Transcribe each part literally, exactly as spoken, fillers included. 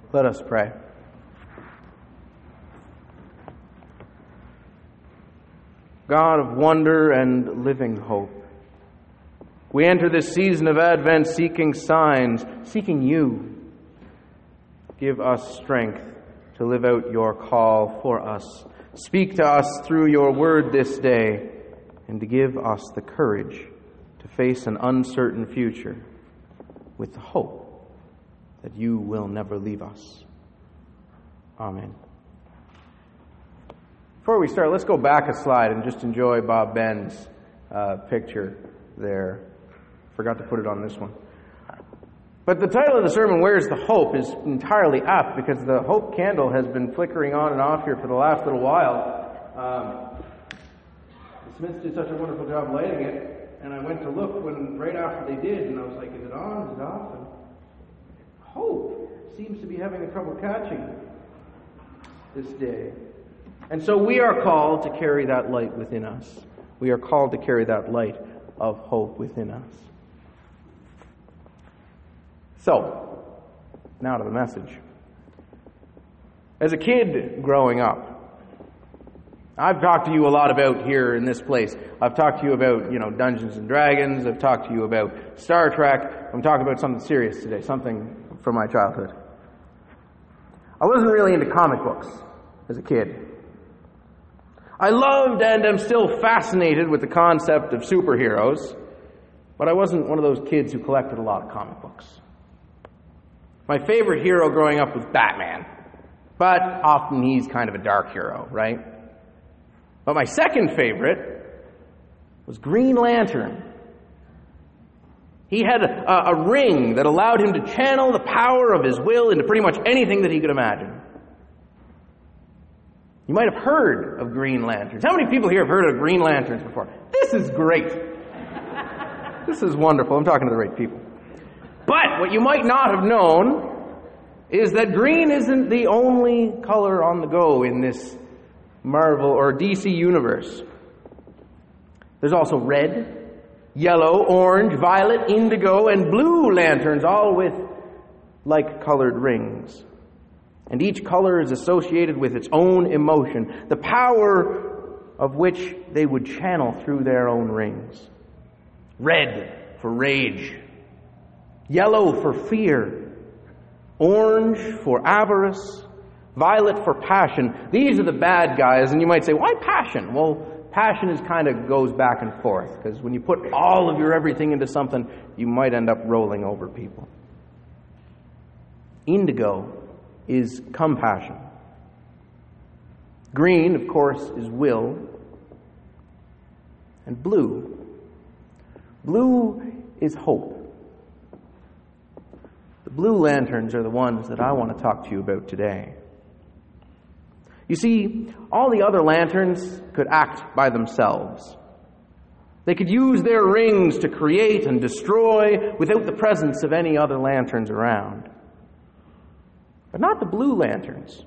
Let us pray. God of wonder and living hope, we enter this season of Advent seeking signs, seeking you. Give us strength to live out your call for us. Speak to us through your word this day, and to give us the courage to face an uncertain future with the hope that you will never leave us. Amen. Before we start, let's go back a slide and just enjoy Bob Ben's uh, picture there. Forgot to put it on this one. But the title of the sermon, Where's the Hope?, is entirely apt because the hope candle has been flickering on and off here for the last little while. Um, the Smiths did such a wonderful job lighting it, and I went to look when right after they did, and I was like, is it on? Is it off? And hope seems to be having a trouble catching this day. And so we are called to carry that light within us. We are called to carry that light of hope within us. So, now to the message. As a kid growing up, I've talked to you a lot about here in this place. I've talked to you about, you know, Dungeons and Dragons. I've talked to you about Star Trek. I'm talking about something serious today, something from my childhood. I wasn't really into comic books as a kid. I loved and am still fascinated with the concept of superheroes, but I wasn't one of those kids who collected a lot of comic books. My favorite hero growing up was Batman, but often he's kind of a dark hero, right? But my second favorite was Green Lantern. He had a, a ring that allowed him to channel the power of his will into pretty much anything that he could imagine. You might have heard of Green Lanterns. How many people here have heard of Green Lanterns before? This is great. This is wonderful. I'm talking to the right people. But what you might not have known is that green isn't the only color on the go in this Marvel or D C universe. There's also red, yellow, orange, violet, indigo, and blue lanterns, all with like-colored rings. And each color is associated with its own emotion, the power of which they would channel through their own rings. Red for rage, yellow for fear, orange for avarice, violet for passion. These are the bad guys, and you might say, why passion? Well, passion is kind of goes back and forth, because when you put all of your everything into something, you might end up rolling over people. Indigo is compassion. Green, of course, is will. And blue. Blue is hope. The blue lanterns are the ones that I want to talk to you about today. You see, all the other lanterns could act by themselves. They could use their rings to create and destroy without the presence of any other lanterns around. But not the blue lanterns.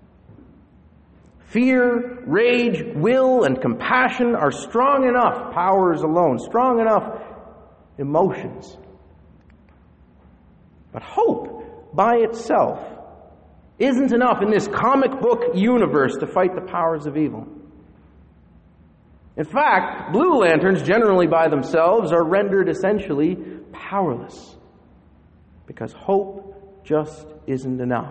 Fear, rage, will, and compassion are strong enough powers alone, strong enough emotions. But hope by itself isn't enough in this comic book universe to fight the powers of evil. In fact, blue lanterns generally by themselves are rendered essentially powerless because hope just isn't enough.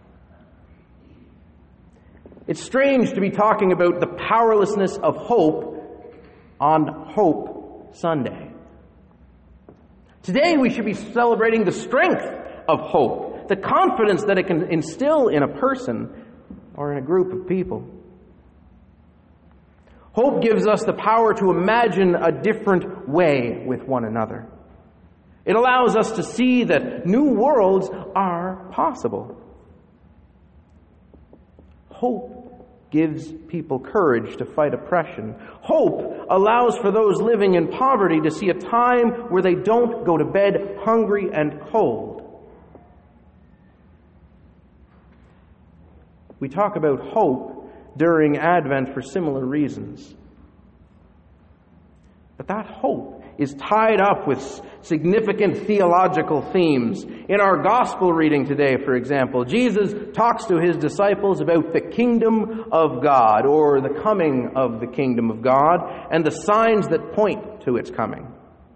It's strange to be talking about the powerlessness of hope on Hope Sunday. Today we should be celebrating the strength of hope, the confidence that it can instill in a person or in a group of people. Hope gives us the power to imagine a different way with one another. It allows us to see that new worlds are possible. Hope gives people courage to fight oppression. Hope allows for those living in poverty to see a time where they don't go to bed hungry and cold. We talk about hope during Advent for similar reasons. But that hope is tied up with significant theological themes. In our gospel reading today, for example, Jesus talks to his disciples about the kingdom of God, or the coming of the kingdom of God, and the signs that point to its coming.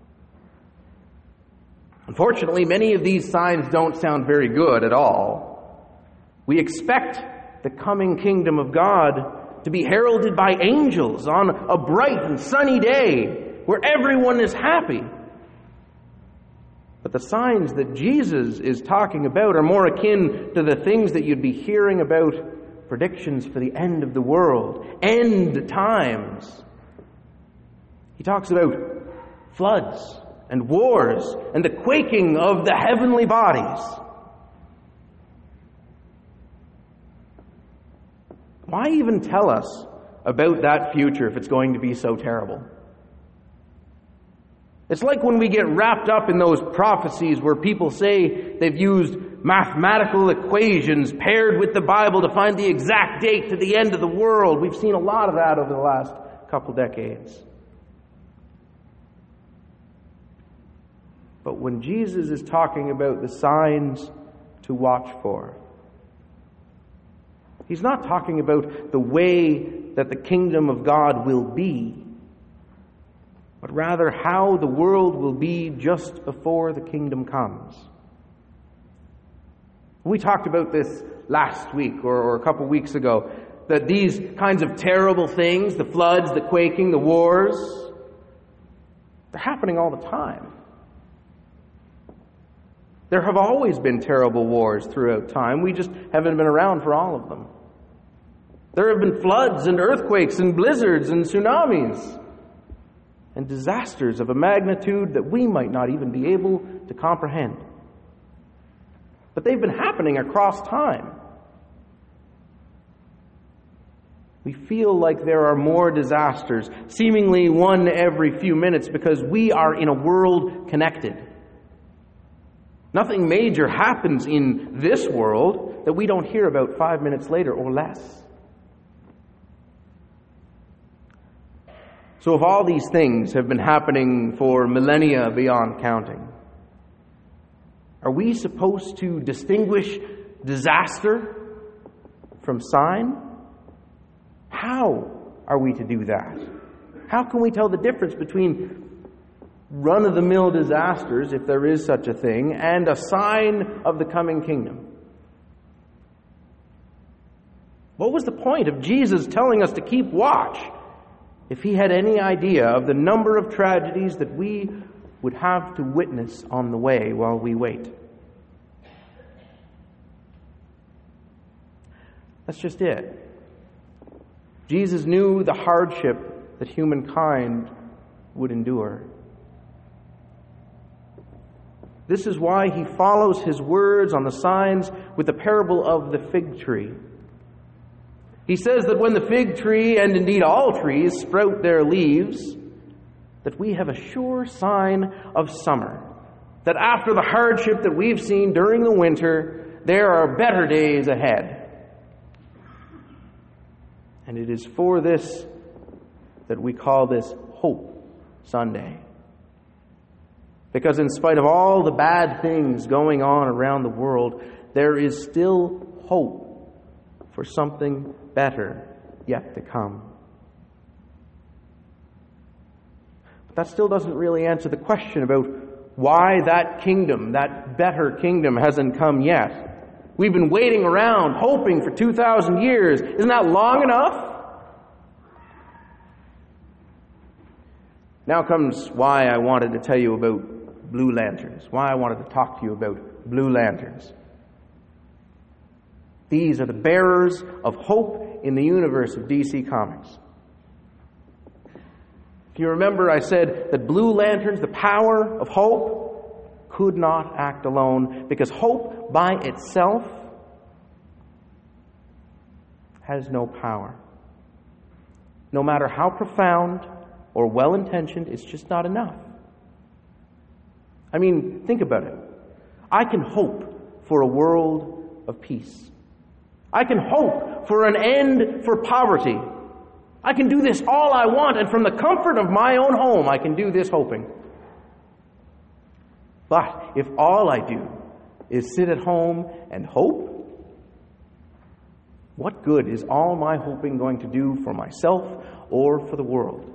Unfortunately, many of these signs don't sound very good at all. We expect the coming kingdom of God to be heralded by angels on a bright and sunny day where everyone is happy. But the signs that Jesus is talking about are more akin to the things that you'd be hearing about, predictions for the end of the world, end times. He talks about floods and wars and the quaking of the heavenly bodies. Why even tell us about that future if it's going to be so terrible? It's like when we get wrapped up in those prophecies where people say they've used mathematical equations paired with the Bible to find the exact date to the end of the world. We've seen a lot of that over the last couple decades. But when Jesus is talking about the signs to watch for, he's not talking about the way that the kingdom of God will be, but rather how the world will be just before the kingdom comes. We talked about this last week or, or a couple weeks ago, that these kinds of terrible things, the floods, the quaking, the wars, they're happening all the time. There have always been terrible wars throughout time. We just haven't been around for all of them. There have been floods and earthquakes and blizzards and tsunamis and disasters of a magnitude that we might not even be able to comprehend. But they've been happening across time. We feel like there are more disasters, seemingly one every few minutes, because we are in a world connected. Nothing major happens in this world that we don't hear about five minutes later or less. So if all these things have been happening for millennia beyond counting, are we supposed to distinguish disaster from sign? How are we to do that? How can we tell the difference between run-of-the-mill disasters, if there is such a thing, and a sign of the coming kingdom? What was the point of Jesus telling us to keep watch if he had any idea of the number of tragedies that we would have to witness on the way while we wait? That's just it. Jesus knew the hardship that humankind would endure. This is why he follows his words on the signs with the parable of the fig tree. He says that when the fig tree, and indeed all trees, sprout their leaves, that we have a sure sign of summer. That after the hardship that we've seen during the winter, there are better days ahead. And it is for this that we call this Hope Sunday. Because in spite of all the bad things going on around the world, there is still hope for something better yet to come. But that still doesn't really answer the question about why that kingdom, that better kingdom, hasn't come yet. We've been waiting around, hoping for two thousand years. Isn't that long enough? Now comes why I wanted to tell you about blue lanterns, why I wanted to talk to you about blue lanterns. These are the bearers of hope in the universe of D C Comics. If you remember, I said that blue lanterns, the power of hope, could not act alone, because hope by itself has no power. No matter how profound or well-intentioned, it's just not enough. I mean, think about it. I can hope for a world of peace. I can hope for an end for poverty. I can do this all I want, and from the comfort of my own home, I can do this hoping. But if all I do is sit at home and hope, what good is all my hoping going to do for myself or for the world?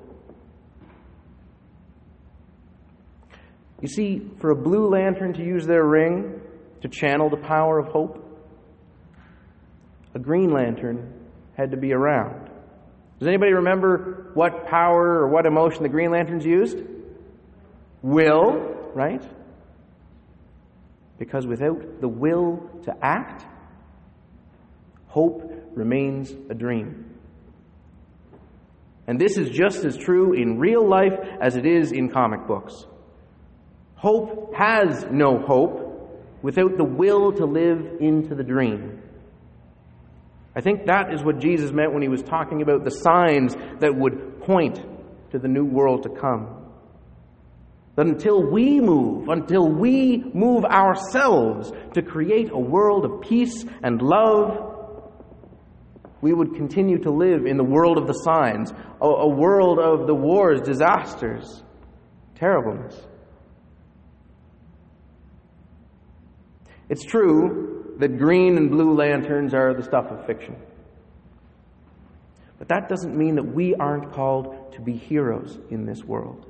You see, for a blue lantern to use their ring to channel the power of hope, a green lantern had to be around. Does anybody remember what power or what emotion the green lanterns used? Will, right? Because without the will to act, hope remains a dream. And this is just as true in real life as it is in comic books. Hope has no hope without the will to live into the dream. I think that is what Jesus meant when he was talking about the signs that would point to the new world to come. That until we move, until we move ourselves to create a world of peace and love, we would continue to live in the world of the signs, a, a world of the wars, disasters, terribleness. It's true that green and blue lanterns are the stuff of fiction. But that doesn't mean that we aren't called to be heroes in this world.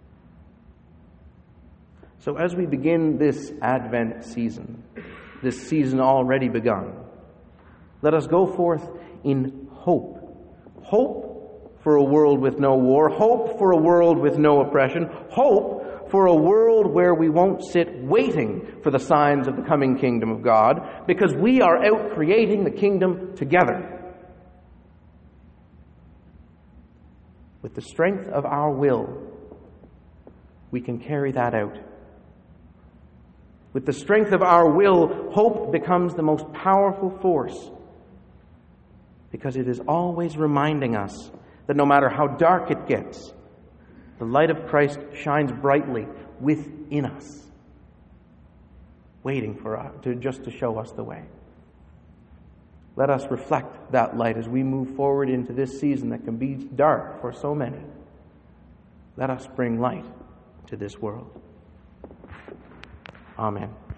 So as we begin this Advent season, this season already begun, let us go forth in hope. Hope for a world with no war. Hope for a world with no oppression. Hope for a world where we won't sit waiting for the signs of the coming kingdom of God, because we are out creating the kingdom together. With the strength of our will, we can carry that out. With the strength of our will, hope becomes the most powerful force, because it is always reminding us that no matter how dark it gets, the light of Christ shines brightly within us, waiting for us to just to show us the way. Let us reflect that light as we move forward into this season that can be dark for so many. Let us bring light to this world. Amen.